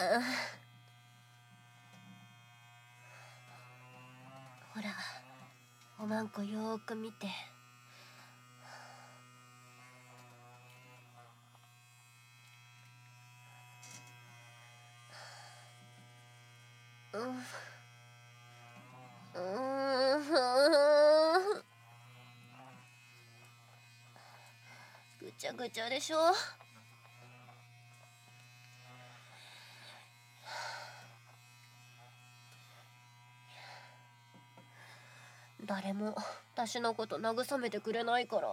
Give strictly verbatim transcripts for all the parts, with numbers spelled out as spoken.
ほら、おまんこよーく見て。うん。うーん。ぐちゃぐちゃでしょ。誰も私のこと慰めてくれないから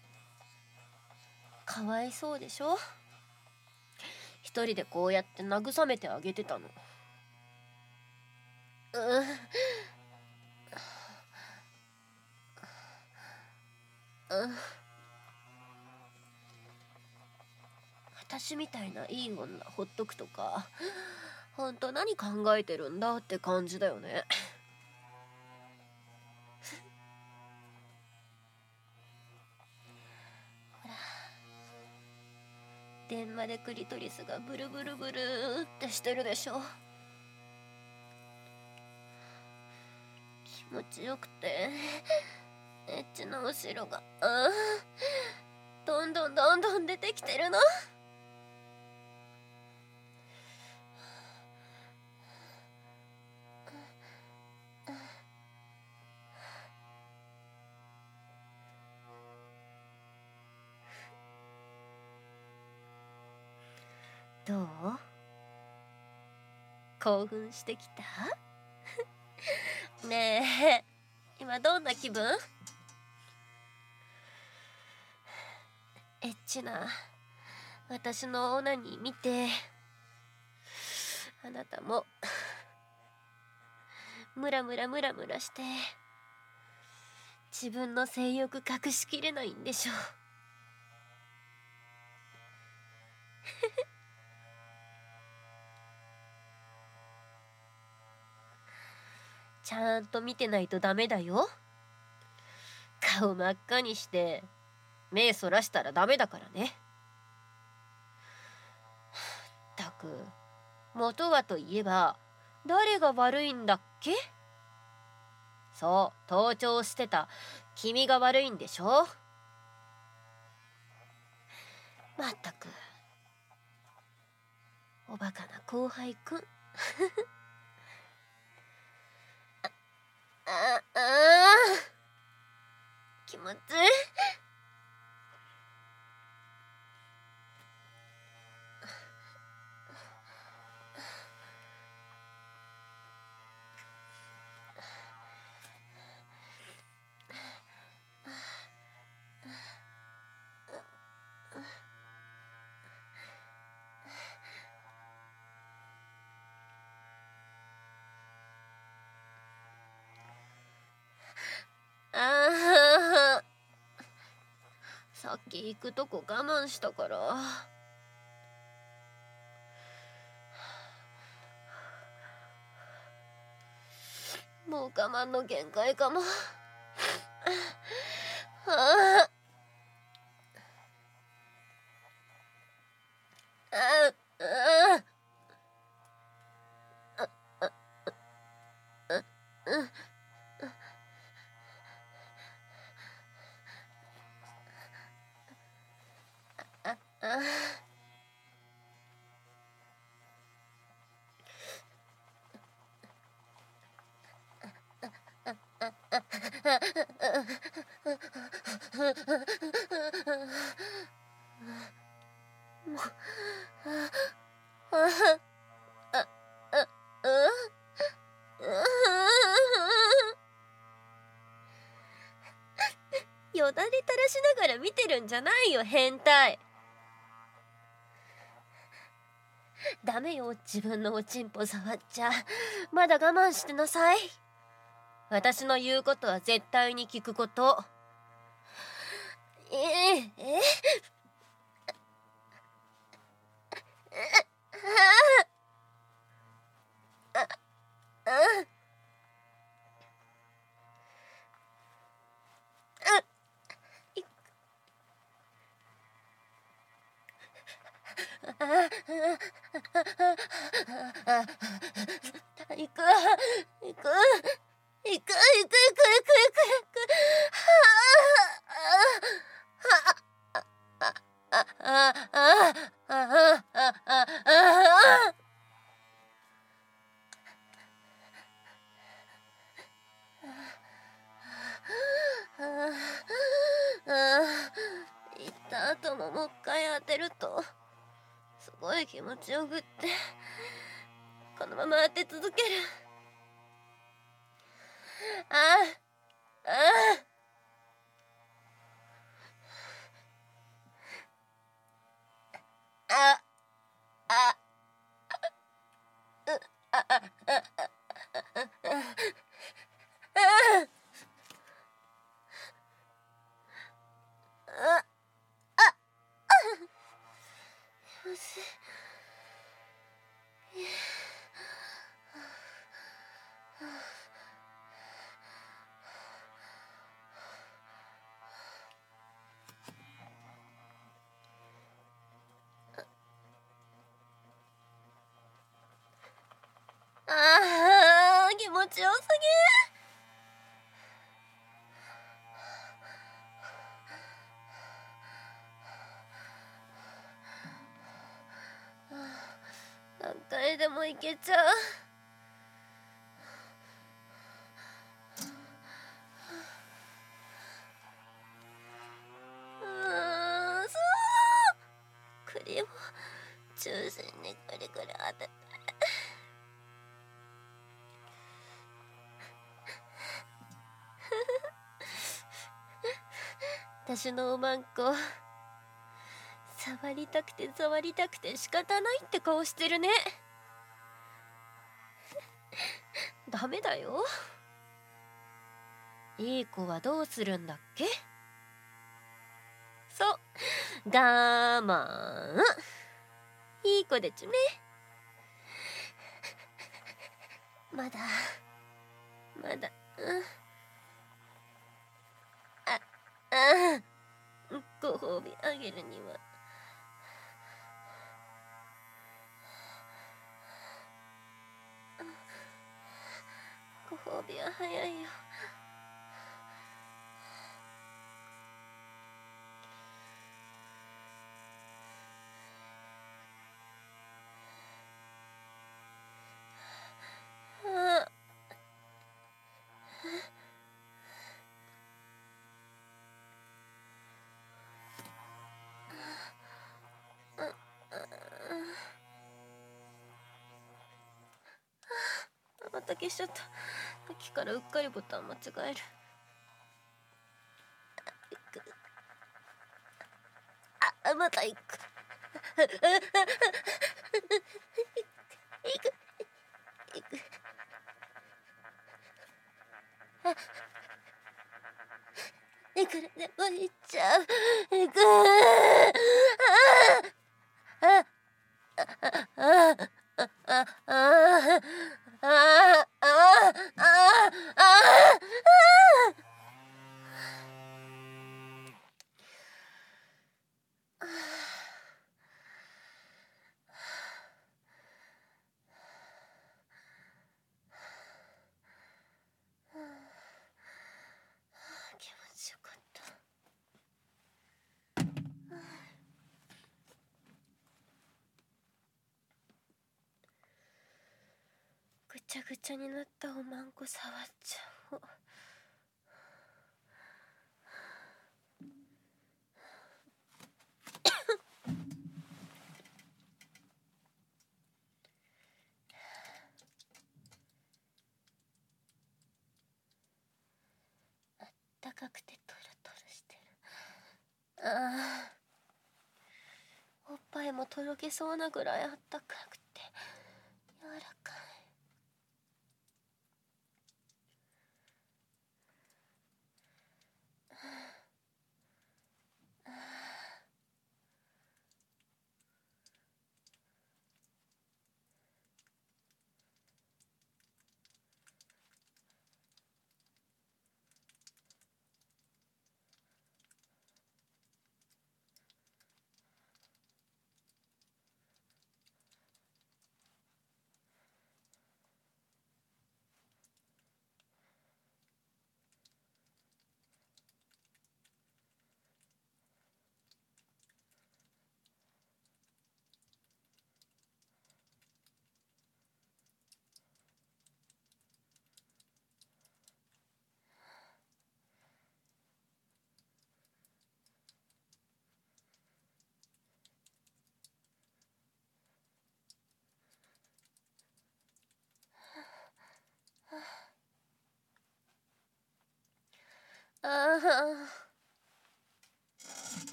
かわいそうでしょ。一人でこうやって慰めてあげてたの。うん。うん。私みたいないい女ほっとくとか、ほんと何考えてるんだって感じだよね。ほら、電話でクリトリスがブルブルブルーってしてるでしょ。気持ちよくてエッチの後ろがあどんどんどんどん出てきてるの。どう？興奮してきた？ねえ、今どんな気分？エッチな私のオナニー見て、あなたもムラムラムラムラして自分の性欲隠しきれないんでしょ。ちゃんと見てないとダメだよ。顔真っ赤にして目そらしたらダメだからね。ったく、元はといえば誰が悪いんだっけ？そう、盗聴してた君が悪いんでしょ。まったく、おバカな後輩くん。ああ気持ちいい。ああさっき行くとこ我慢したからもう我慢の限界かも。ああああよだれ垂らしながら見てるんじゃないよ、変態。ダメよ、自分のおちんぽ触っちゃ。まだ我慢してなさい。私の言うことは絶対に聞くこと。えええああああ、行く行く行く行く行く行く行く行く。ああああああああああ。行った後ももう一回当てるとすごい気持ちよくって、このまま当て続ける。ああああああああああ、気持ちよすぎ。何回でもいけちゃう。うーん、そう栗を中心にぐりぐり当てて。私のおまんこ触りたくて触りたくて仕方ないって顔してるね。ダメだよ。いい子はどうするんだっけ。そう、我慢。いい子でちゅね。まだまだ、うん、ああご褒美あげるにはご褒美は早いよ。また消しちゃった。さっきからうっかりボタン間違える。あ、また行く。行く行く。いくらでも行っちゃう。行く。あああああああああああ。気持ちよかった。ぐちゃぐちゃになったおまんこ触っちゃおう。あったかくてトロトロしてる。ああ、おっぱいもとろけそうなぐらいあったかくて柔らかい。